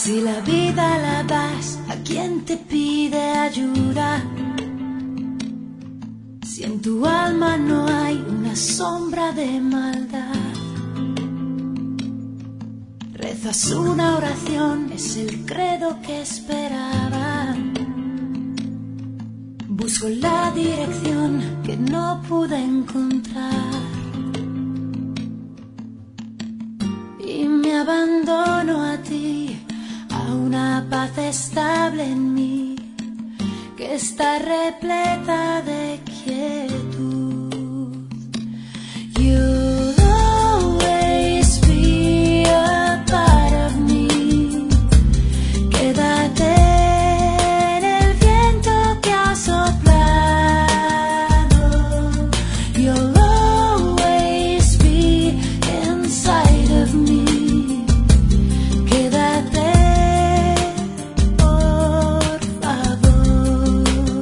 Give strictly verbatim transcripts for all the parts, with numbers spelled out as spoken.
Si la vida la das a quien te pide ayuda, si en tu alma no hay una sombra de maldad, rezas una oración, es el credo que esperaba. Busco la dirección que no pude encontrar y me abandono a ti, a una paz estable en mí que está repleta de quietud. You'll always be a part of me. Quédate en el viento que ha soplado. You'll always be inside of me. Quédate, por favor.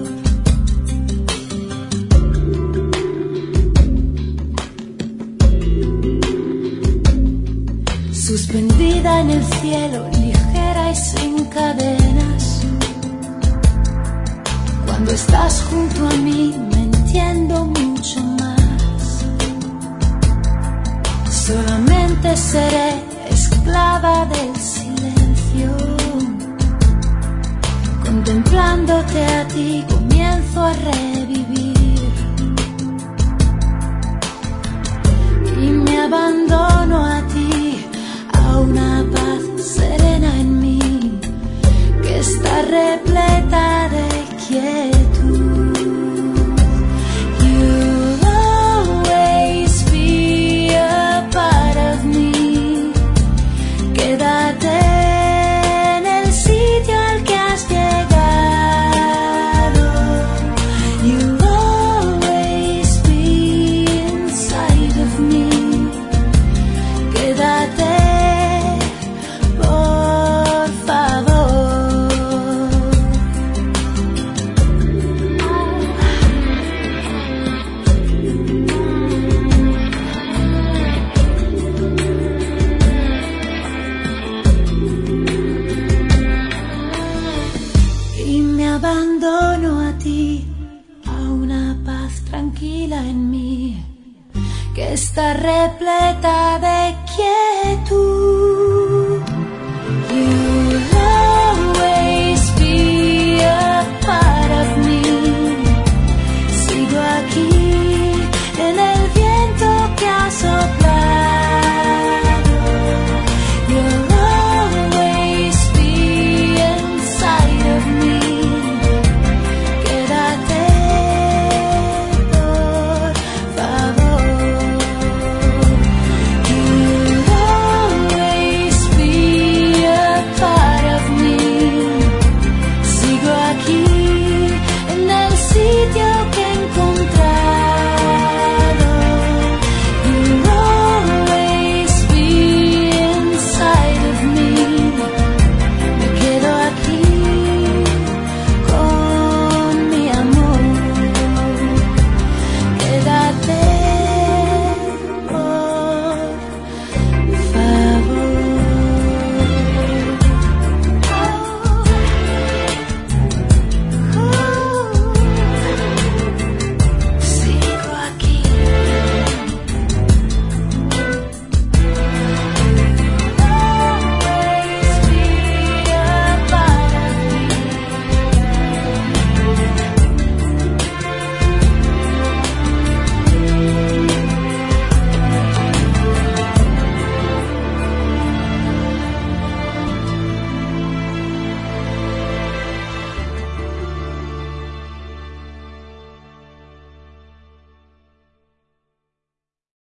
Suspendida en el cielo, ligera y sin cadenas. Cuando estás junto a mí me entiendo mucho más. Solamente seré esclava del silencio. Contemplándote a ti comienzo a revivir y me abandono a ti, a una paz serena en mí que está repleta de quietud. You'll always be a part of me. Quédate en el sitio al que has llegado. You'll always be inside of me. Quédate, por favor. Y me abandono a ti, a una paz tranquila en mí que está repleta de quietud.